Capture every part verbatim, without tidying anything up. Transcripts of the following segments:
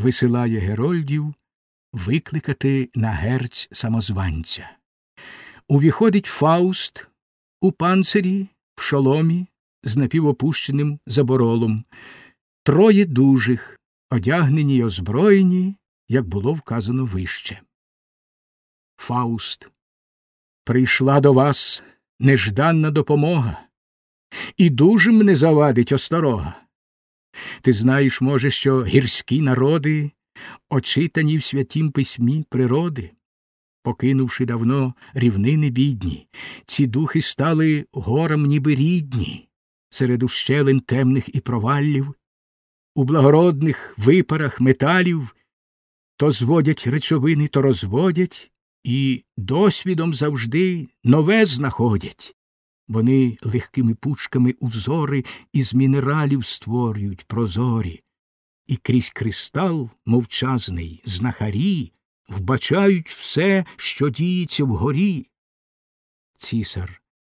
висилає герольдів викликати на герць самозванця. Увіходить Фауст у панцирі, в шоломі, з напівопущеним заборолом. Троє дужих, одягнені й озброєні, як було вказано вище. Фауст. Прийшла до вас нежданна допомога, і дужим не завадить осторога. Ти знаєш, може, що гірські народи, очитані в святім письмі природи, покинувши давно рівнини бідні, ці духи стали горам ніби рідні, серед ущелин темних і проваллів, у благородних випарах металів, то зводять речовини, то розводять, і досвідом завжди нове знаходять. Вони легкими пучками узори із мінералів створюють прозорі, і крізь кристал мовчазний знахарі вбачають все, що діється вгорі. Цісар,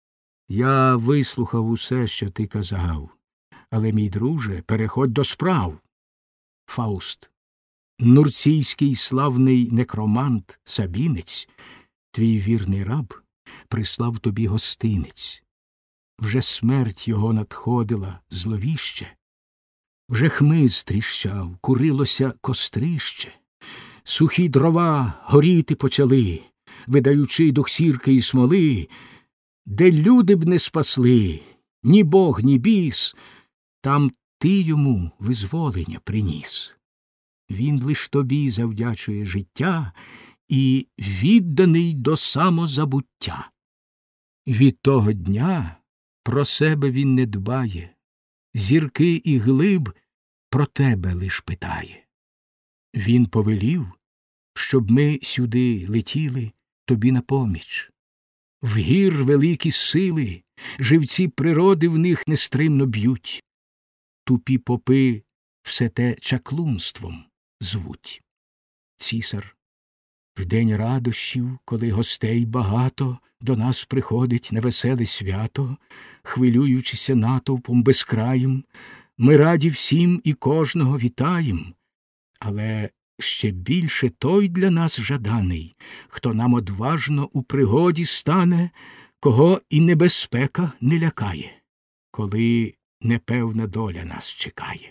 я вислухав усе, що ти казав, але, мій друже, переходь до справ. Фауст. Нурційський славний некромант, сабінець, твій вірний раб, прислав тобі гостинець. Вже смерть його надходила зловіще, вже хмиз тріщав, курилося кострище, сухі дрова горіти почали, видаючи дух сірки і смоли, де люди б не спасли, ні бог, ні біс, там ти йому визволення приніс. Він лиш тобі завдячує життя і відданий до самозабуття. Від того дня про себе він не дбає, зірки і глиб про тебе лиш питає. Він повелів, щоб ми сюди летіли тобі на поміч. В гір великі сили, живці природи в них нестримно б'ють. Тупі попи все те чаклунством звуть. Цісар. В день радощів, коли гостей багато, до нас приходить невеселе свято, хвилюючися натовпом безкраїм, ми раді всім і кожного вітаєм. Але ще більше той для нас жаданий, хто нам одважно у пригоді стане, кого і небезпека не лякає, коли непевна доля нас чекає.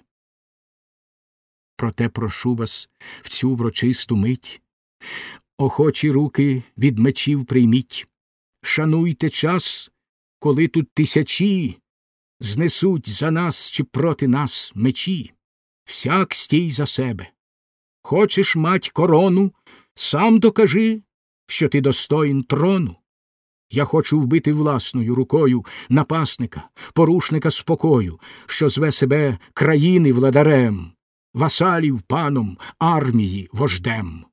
Проте прошу вас в цю врочисту мить, охочі руки від мечів прийміть, шануйте час, коли тут тисячі знесуть за нас чи проти нас мечі. Всяк стій за себе. Хочеш мать корону, сам докажи, що ти достоїн трону. Я хочу вбити власною рукою напасника, порушника спокою, що зве себе країни владарем, васалів паном, армії вождем.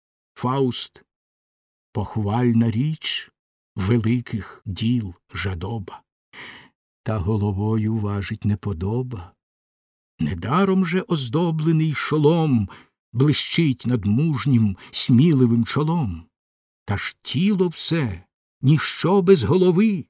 Фауст. Похвальна річ великих діл жадоба, та головою важить неподоба. Недаром же оздоблений шолом блищить над мужнім, сміливим чолом. Та ж тіло все, ніщо без голови.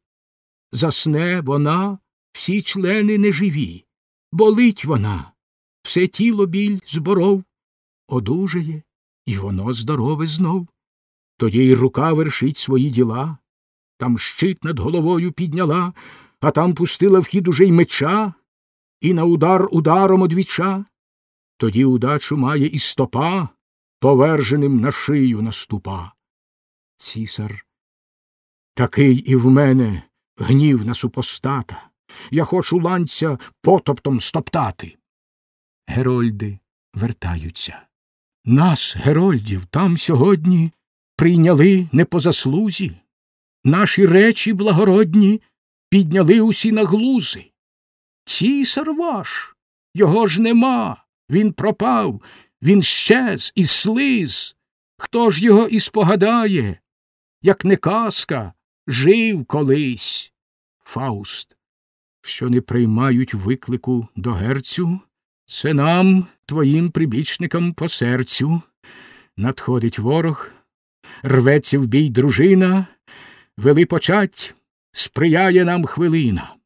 Засне вона, всі члени неживі. Болить вона, все тіло біль зборов. Одужає, і воно здорове знов. Тоді й рука вершить свої діла. Там щит над головою підняла, а там пустила в хід уже й меча, і на удар ударом одвіча. Тоді удачу має і стопа, поверженим на шию наступа. Цісар. Такий і в мене гнів на супостата. Я хочу ланця потоптом стоптати. Герольди вертаються. Нас, герольдів, там сьогодні прийняли не по заслузі. Наші речі благородні підняли усі на глузи. Цісар ваш, його ж нема, він пропав, він щез і слиз. Хто ж його і спогадає, як не казка, жив колись. Фауст. Що не приймають виклику до герцю, це нам, твоїм прибічникам, по серцю. Надходить ворог, рветься в бій дружина, вели почать, сприяє нам хвилина.